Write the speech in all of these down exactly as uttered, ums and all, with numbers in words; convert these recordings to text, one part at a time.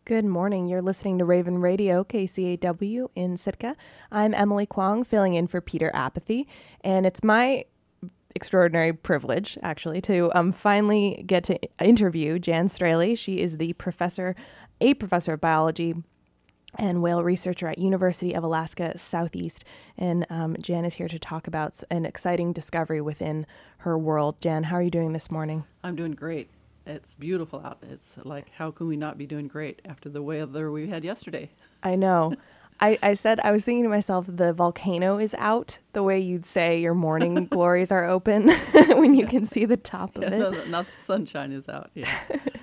Good morning. You're listening to Raven Radio, K C A W in Sitka. I'm Emily Kwong, filling in for Peter Apathy, and it's my extraordinary privilege, actually, to um, finally get to interview Jan Straley. She is the professor, a professor of biology and whale researcher at University of Alaska Southeast. And um, Jan is here to talk about an exciting discovery within her world. Jan, how are you doing this morning? I'm doing great. It's beautiful out. It's like, how can we not be doing great after the weather we had yesterday? I know. I, I said, I was thinking to myself, the volcano is out, the way you'd say your morning glories are open when you yeah. can see the top of yeah, it. No, not the sunshine is out. Yeah.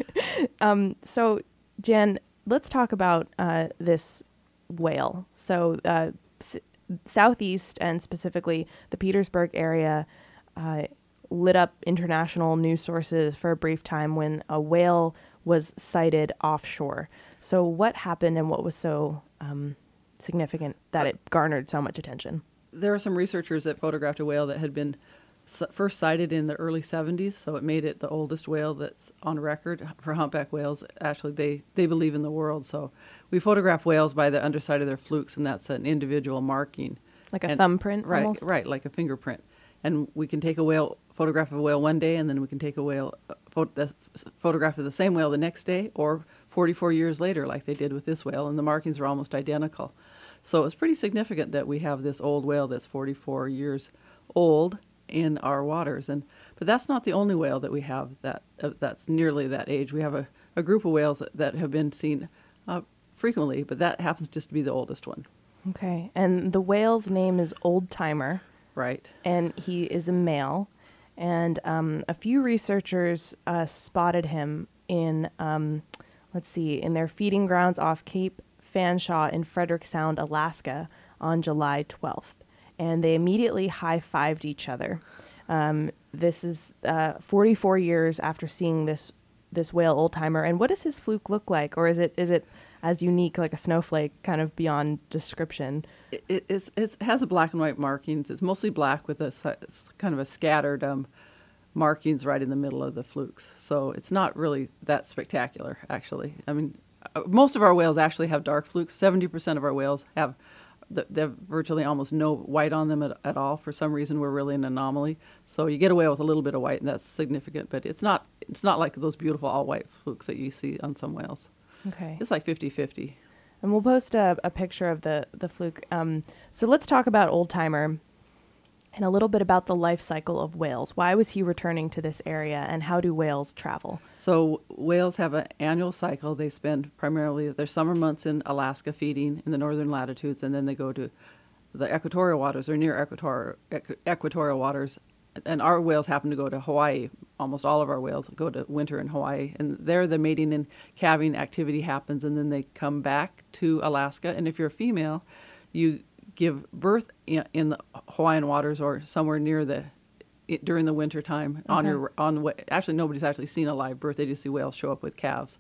um. So, Jen, let's talk about uh, this whale. So, uh, s- Southeast and specifically the Petersburg area uh, lit up international news sources for a brief time when a whale was sighted offshore. So what happened and what was so um, significant that it garnered so much attention? There are some researchers that photographed a whale that had been s- first sighted in the early seventies, so it made it the oldest whale that's on record for humpback whales. Actually, they, they believe in the world, so we photograph whales by the underside of their flukes, and that's an individual marking. Like a and, thumbprint right, almost? Right, like a fingerprint. And we can take a whale, photograph of a whale one day, and then we can take a whale, uh, pho- the, photograph of the same whale the next day, or forty-four years later, like they did with this whale, and the markings are almost identical. So it's pretty significant that we have this old whale that's forty-four years old in our waters. And but that's not the only whale that we have that uh, that's nearly that age. We have a, a group of whales that, that have been seen uh, frequently, but that happens just to be the oldest one. Okay. And the whale's name is Old Timer. Right. And he is a male. And um, a few researchers uh, spotted him in, um, let's see, in their feeding grounds off Cape Fanshawe in Frederick Sound, Alaska on July twelfth. And they immediately high-fived each other. Um, this is uh, forty-four years after seeing this this whale Old Timer. And what does his fluke look like? Or is it is it as unique, like a snowflake, kind of beyond description? It, it, it's, it's, it has a black and white markings. It's mostly black with a s- kind of a scattered um, markings right in the middle of the flukes. So it's not really that spectacular, actually. I mean, uh, most of our whales actually have dark flukes. seventy percent of our whales have th- they have virtually almost no white on them at, at all. For some reason, we're really an anomaly. So you get a whale with a little bit of white, and that's significant. But it's not it's not like those beautiful all-white flukes that you see on some whales. Okay. It's like fifty-fifty. And we'll post a, a picture of the, the fluke. Um, so let's talk about Old Timer and a little bit about the life cycle of whales. Why was he returning to this area, and how do whales travel? So whales have an annual cycle. They spend primarily their summer months in Alaska feeding in the northern latitudes, and then they go to the equatorial waters or near equatorial, equ- equatorial waters. And our whales happen to go to Hawaii. Almost all of our whales go to winter in Hawaii. And there the mating and calving activity happens, and then they come back to Alaska. And if you're a female, you give birth in, in the Hawaiian waters or somewhere near the it, during the winter time. On Okay. your on wa- actually nobody's actually seen a live birth. They just see whales show up with calves.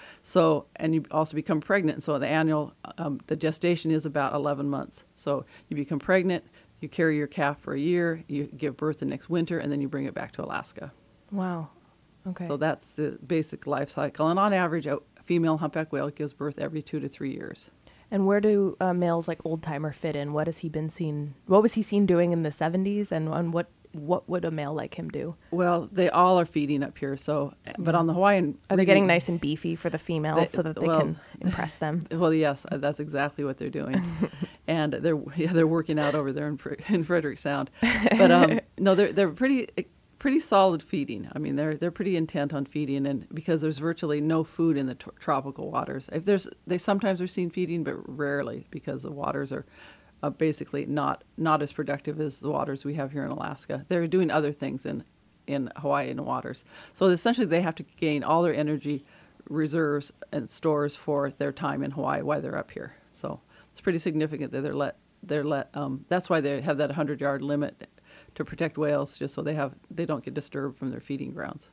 So and you also become pregnant. So the annual um, the gestation is about eleven months. So you become pregnant. You carry your calf for a year, you give birth the next winter, and then you bring it back to Alaska. Wow. Okay. So that's the basic life cycle. And on average, a female humpback whale gives birth every two to three years. And where do uh, males like Old Timer fit in? What has he been seen? What was he seen doing in the seventies, and, and what what would a male like him do? Well, they all are feeding up here. So, but on the Hawaiian, Are they getting nice and beefy for the females They- so that they well, can impress them? Well, yes, that's exactly what they're doing, and they're yeah, they're working out over there in, Fre- in Frederick Sound. But um, no, they're they're pretty pretty solid feeding. I mean, they're they're pretty intent on feeding, and because there's virtually no food in the t- tropical waters. If there's they sometimes are seen feeding, but rarely because the waters are uh, basically not not as productive as the waters we have here in Alaska. They're doing other things in in Hawaiian waters. So essentially, they have to gain all their energy reserves and stores for their time in Hawaii while they're up here. So it's pretty significant that they're let they're let. Um, that's why they have that hundred yard limit to protect whales, just so they have they don't get disturbed from their feeding grounds.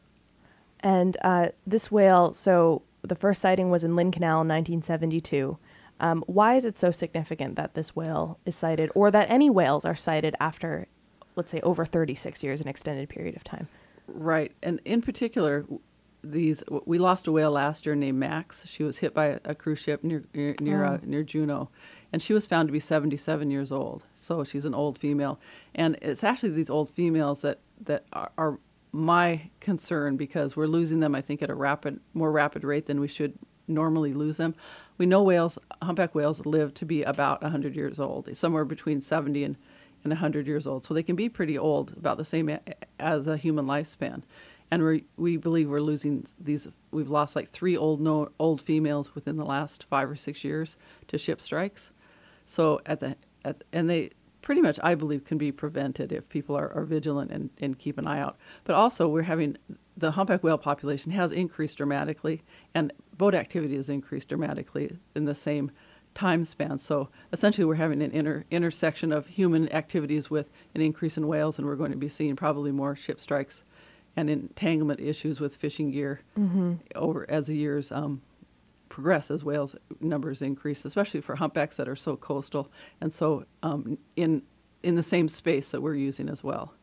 And uh, this whale, so the first sighting was in Lynn Canal in nineteen seventy-two. Um, why is it so significant that this whale is sighted, or that any whales are sighted after, let's say, over thirty-six years, an extended period of time? Right, and in particular, these, we lost a whale last year named Max. She was hit by a, a cruise ship near near near, Oh. uh, near Juneau, and she was found to be seventy-seven years old. So she's an old female, and it's actually these old females that that are, are my concern, because we're losing them, I think, at a rapid, more rapid rate than we should normally lose them. We know whales, humpback whales, live to be about one hundred years old, somewhere between seventy and and one hundred years old. So they can be pretty old, about the same a, as a human lifespan. And we we believe we're losing these. We've lost like three old no, old females within the last five or six years to ship strikes. So at the at, and they pretty much, I believe, can be prevented if people are, are vigilant and, and keep an eye out. But also, we're having the humpback whale population has increased dramatically, and boat activity has increased dramatically in the same time span. So essentially, we're having an inter, intersection of human activities with an increase in whales, and we're going to be seeing probably more ship strikes and entanglement issues with fishing gear Mm-hmm. over as the years um, progress, as whales numbers increase, especially for humpbacks that are so coastal and so um, in in the same space that we're using as well.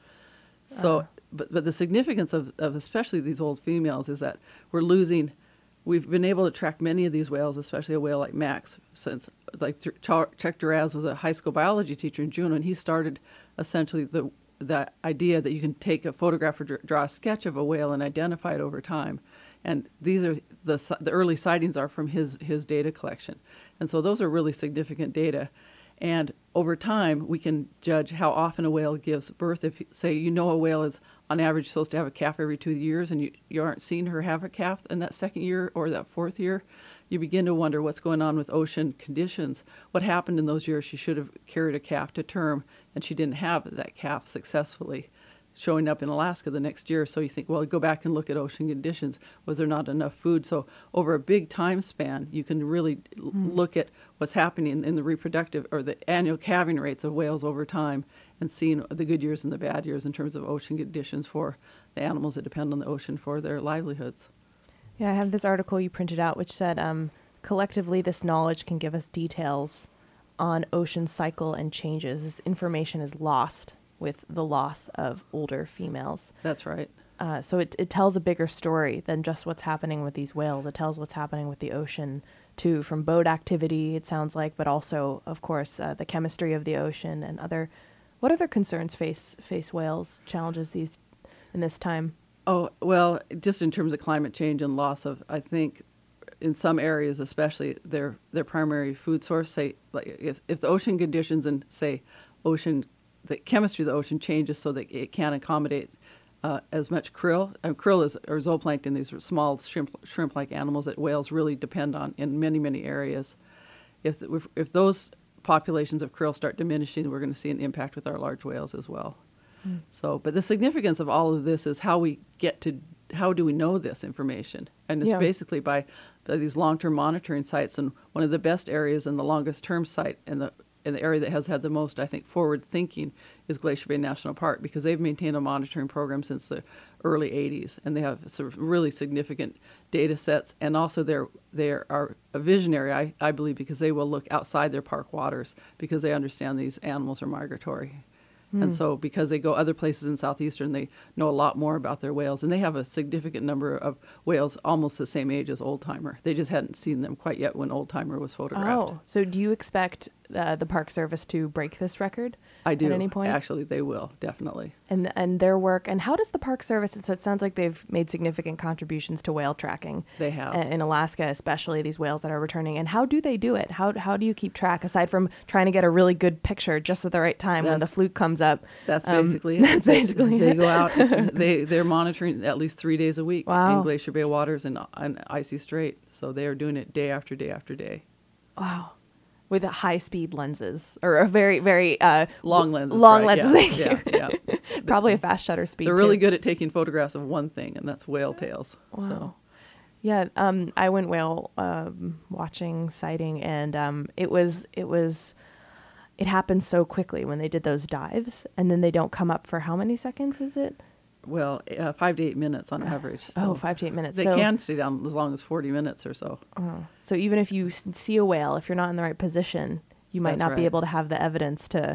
So, Uh. but but the significance of, of especially these old females is that we're losing. We've been able to track many of these whales, especially a whale like Max, since like Ch- Chuck Duraz was a high school biology teacher in Juneau, and he started essentially the the idea that you can take a photograph or dr- draw a sketch of a whale and identify it over time. And these are the si- the early sightings are from his his data collection, and so those are really significant data. And over time, we can judge how often a whale gives birth. If, say, you know a whale is on average supposed to have a calf every two years, and you, you aren't seeing her have a calf in that second year or that fourth year, you begin to wonder what's going on with ocean conditions. What happened in those years? She should have carried a calf to term, and she didn't have that calf successfully showing up in Alaska the next year. So you think, well, go back and look at ocean conditions. Was there not enough food? So over a big time span, you can really l- Mm. look at what's happening in the reproductive or the annual calving rates of whales over time, and seeing the good years and the bad years in terms of ocean conditions for the animals that depend on the ocean for their livelihoods. Yeah, I have this article you printed out which said, um, collectively, this knowledge can give us details on ocean cycle and changes. This information is lost with the loss of older females. That's right. Uh, so it, it tells a bigger story than just what's happening with these whales. It tells what's happening with the ocean, too, from boat activity, it sounds like, but also, of course, uh, the chemistry of the ocean and other... What other concerns face face whales, challenges these in this time? Oh, well, just in terms of climate change and loss of, I think, in some areas especially, their their primary food source, say, like if, if the ocean conditions and, say, ocean, the chemistry of the ocean changes so that it can't accommodate uh, as much krill. And krill is, or zooplankton, these are small shrimp, shrimp-like animals that whales really depend on in many, many areas. If, if, if those populations of krill start diminishing, we're going to see an impact with our large whales as well. Mm. So, but the significance of all of this is how we get to, how do we know this information? And it's Yeah. basically by, by these long-term monitoring sites. And one of the best areas and the longest-term site and the in the area that has had the most, I think, forward thinking is Glacier Bay National Park, because they've maintained a monitoring program since the early eighties, and they have sort of really significant data sets. And also they're, they are a visionary, I, I believe, because they will look outside their park waters because they understand these animals are migratory. Mm. And so because they go other places in Southeastern, they know a lot more about their whales. And they have a significant number of whales almost the same age as Old Timer. They just hadn't seen them quite yet when Old Timer was photographed. Oh, so do you expect uh, the Park Service to break this record? I do. At any point? Actually, they will, definitely. And and their work, and how does the Park Service, so it sounds like they've made significant contributions to whale tracking. They have. a- In Alaska, especially, these whales that are returning. And how do they do it? How how do you keep track, aside from trying to get a really good picture just at the right time when the That's- fluke comes up? That's Um, basically it. that's They- basically They it. go out, they, they're monitoring at least three days a week Wow. in Glacier Bay waters and, and Icy Strait. So they are doing it day after day after day. Wow. With high-speed lenses, or a very, very... Uh, Long lenses. Long right, lenses, yeah, thank you. yeah, yeah. Probably a fast shutter speed, They're really too. good at taking photographs of one thing, and that's whale tails. Wow. So Yeah, um, I went whale um, watching, sighting, and um, it was it was it happened so quickly when they did those dives, and then they don't come up for how many seconds is it? Well, uh, five to eight minutes on average. So oh, five to eight minutes. They so, can stay down as long as forty minutes or so. Oh, so even if you s- see a whale, if you're not in the right position, you might That's not be right. able to have the evidence to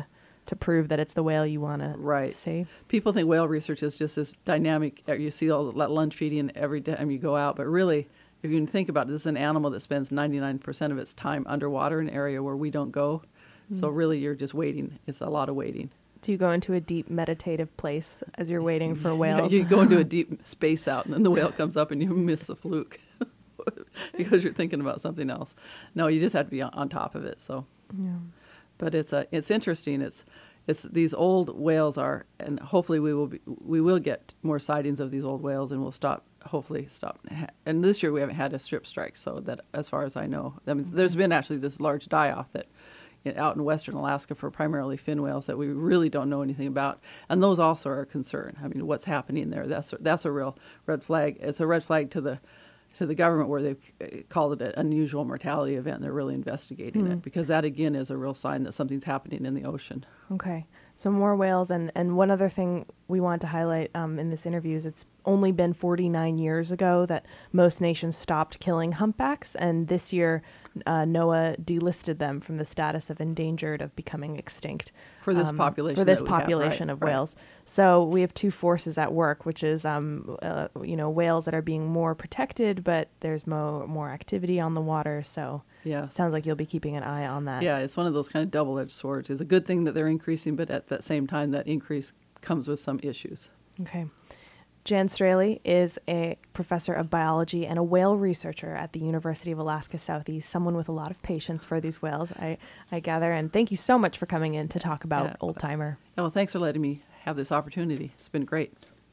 to prove that it's the whale you want to Right. see. People think whale research is just this dynamic. uh, You see all that lunge feeding every time you go out, but really, if you can think about it, this is an animal that spends ninety-nine percent of its time underwater in an area where we don't go. So really, you're just waiting. It's a lot of waiting. Do you go into a deep meditative place as you're waiting for whales? You go into a deep space out, and then the whale comes up, and you miss the fluke because you're thinking about something else. No, you just have to be on, on top of it. So, Yeah. but it's a it's interesting. It's it's these old whales are, and hopefully we will be, we will get more sightings of these old whales, and we'll stop. Hopefully stop. And this year we haven't had a strip strike, so that as far as I know, I mean, there's been actually this large die off that. Out in western Alaska for primarily fin whales that we really don't know anything about, and those also are a concern. I mean, what's happening there? That's that's a real red flag. It's a red flag to the to the government where they've called it an unusual mortality event. And they're really investigating Mm. it because that again is a real sign that something's happening in the ocean. Okay. So more whales, and, and one other thing we want to highlight um, in this interview is it's only been forty-nine years ago that most nations stopped killing humpbacks, and this year uh, NOAA delisted them from the status of endangered of becoming extinct. For this um, population For this that we have, population right, of right. whales. So we have two forces at work, which is um, uh, you know whales that are being more protected, but there's more more activity on the water. So Yeah. it sounds like you'll be keeping an eye on that. Yeah, it's one of those kind of double-edged swords. It's a good thing that they're increasing, but at that same time, that increase comes with some issues. Okay. Jan Straley is a professor of biology and a whale researcher at the University of Alaska Southeast, someone with a lot of patience for these whales, I, I gather. And thank you so much for coming in to talk about Yeah. Old Timer. Oh, thanks for letting me have this opportunity. It's been great.